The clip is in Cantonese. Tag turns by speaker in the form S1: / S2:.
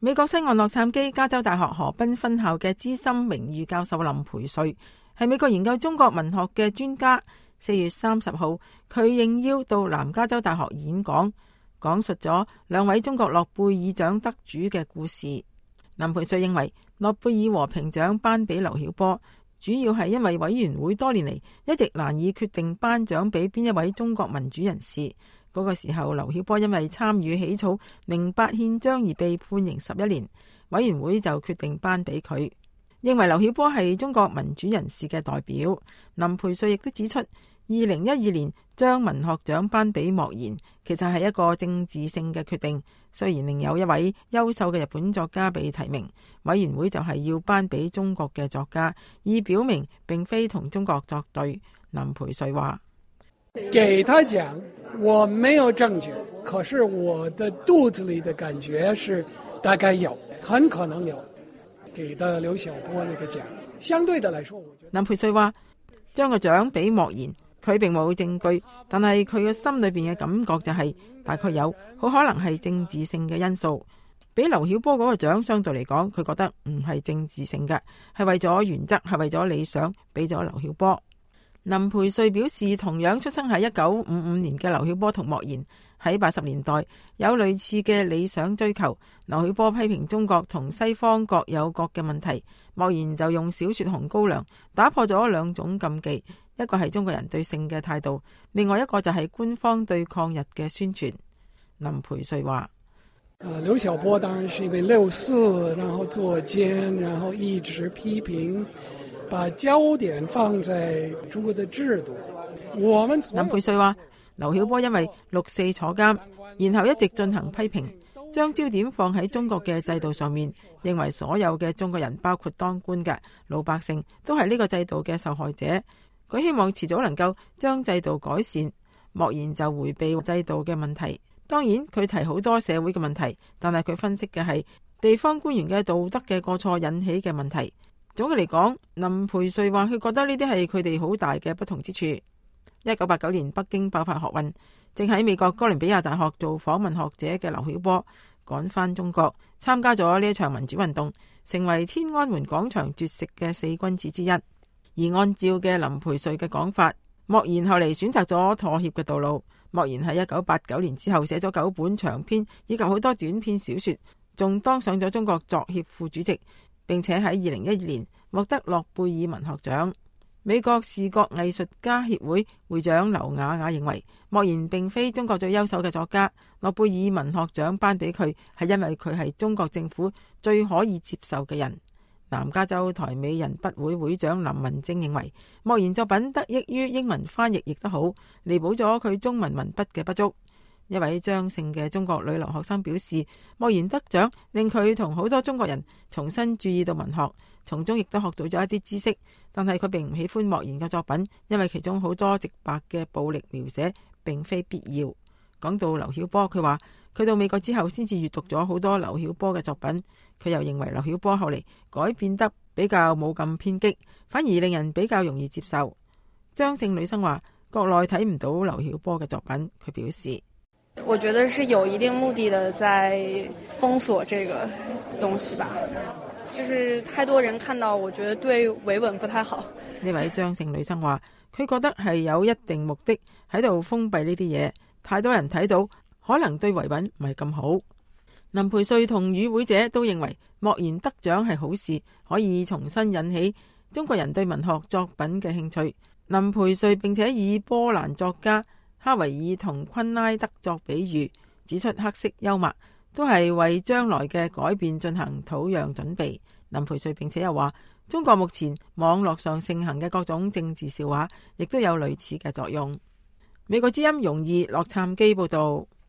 S1: 美國西岸洛杉磯加州大學河濱分校嘅資深榮譽教授林培瑞係美國研究中國文學嘅專家。4月30號，佢應邀到南加州大學演講，講述咗兩位中國諾貝爾獎得主嘅故事。林培瑞認為，諾貝爾和平獎頒俾劉曉波，主要係因為委員會多年嚟一直難以決定頒獎俾邊一位中國民主人士。嗰個時候，劉曉波因為參與起草08憲章而被判刑11年，委員會就決定頒俾佢，認為劉曉波係中國民主人士嘅代表。林培瑞亦都指出，2012年將文學獎頒俾莫言，其實係一個政治性嘅決定。雖然另有一位優秀嘅日本作家被提名，委員會就係要頒俾中國嘅作家，以表明並非同中國作對。林培瑞話：
S2: 給他獎，我沒有證據，可是我的肚子裏的感覺是大概有，很可能有。給的劉曉波那個獎，相對的來說，我覺得
S1: 林培瑞話將個獎俾莫言，佢並冇證據，但係佢嘅心裏邊嘅感覺就係大概有，好可能係政治性嘅因素。俾劉曉波嗰個獎相對嚟講，佢覺得唔係政治性嘅，係為咗原則，係為咗理想，俾咗劉曉波。林培瑞表示，同樣出生喺1955年嘅劉曉波同莫言喺80年代有類似嘅理想追求。劉曉波批評中國同西方各有各嘅問題，莫言就用小說《紅高粱》打破咗兩種禁忌，一個係中國人對性嘅態度，另外一個就係官方對抗日嘅宣傳。林培瑞話：
S2: 劉曉波當然是一位64，然後作奸，然後一直批評，把焦點放在中國的制度。
S1: 林培瑞話：劉曉波因為64坐監，然後一直進行批評，將焦點放喺中國嘅制度上面，認為所有嘅中國人，包括當官嘅老百姓，都係呢個制度嘅受害者。佢希望遲早能夠將制度改善。莫言就回避制度嘅問題，當然佢提好多社會嘅問題，但係佢分析嘅係地方官員嘅道德嘅過錯引起嘅問題。總嘅嚟講，林培瑞話佢覺得呢啲係佢哋好大嘅不同之處。1989年北京爆發學運，正喺美國哥倫比亞大學做訪問學者嘅劉曉波趕返中國，參加咗呢一場民主運動，成為天安門廣場絕食嘅4君子之一。而按照嘅林培瑞嘅講法，莫言後嚟選擇咗妥協嘅道路。莫言喺1989年之後寫咗9本長篇以及好多短篇小說，仲當上咗中國作協副主席，並且喺2012年獲得諾貝爾文學獎。美國視覺藝術家協會會長劉雅雅認為，莫言並非中國最優秀嘅作家，諾貝爾文學獎頒俾佢係因為佢係中國政府最可以接受嘅人。南加州台美人筆會會長林文正認為，莫言作品得益於英文翻譯譯得好，彌補咗佢中文文筆嘅不足。一位張姓嘅中國女留學生表示，莫言得獎令佢同好多中國人重新注意到文學，從中亦都學到咗一啲知識。但係佢並唔喜歡莫言嘅作品，因為其中好多直白嘅暴力描寫並非必要。講到劉曉波，佢話佢到美國之後先至閱讀咗好多劉曉波嘅作品，佢又認為劉曉波後嚟改變得比較冇咁偏激，反而令人比較容易接受。張姓女生話國內睇唔到劉曉波嘅作品，佢表示：
S3: 我覺得是有一定目的的在封鎖這個東西吧，就是太多人看到，我覺得對維穩不太好。
S1: 呢位張姓女生話佢覺得係有一定目的喺度封閉呢啲嘢，太多人睇到可能對維穩唔係咁好。林培瑞同與會者都認為莫言得獎係好事，可以重新引起中國人對文學作品嘅興趣。林培瑞並且以波蘭作家哈維爾同昆拉德作比喻，指出黑色幽默都係為將來嘅改變進行土壤準備。林培瑞並且又話，中國目前網絡上盛行嘅各種政治笑話，亦都有類似嘅作用。美國之音容易洛杉磯報道。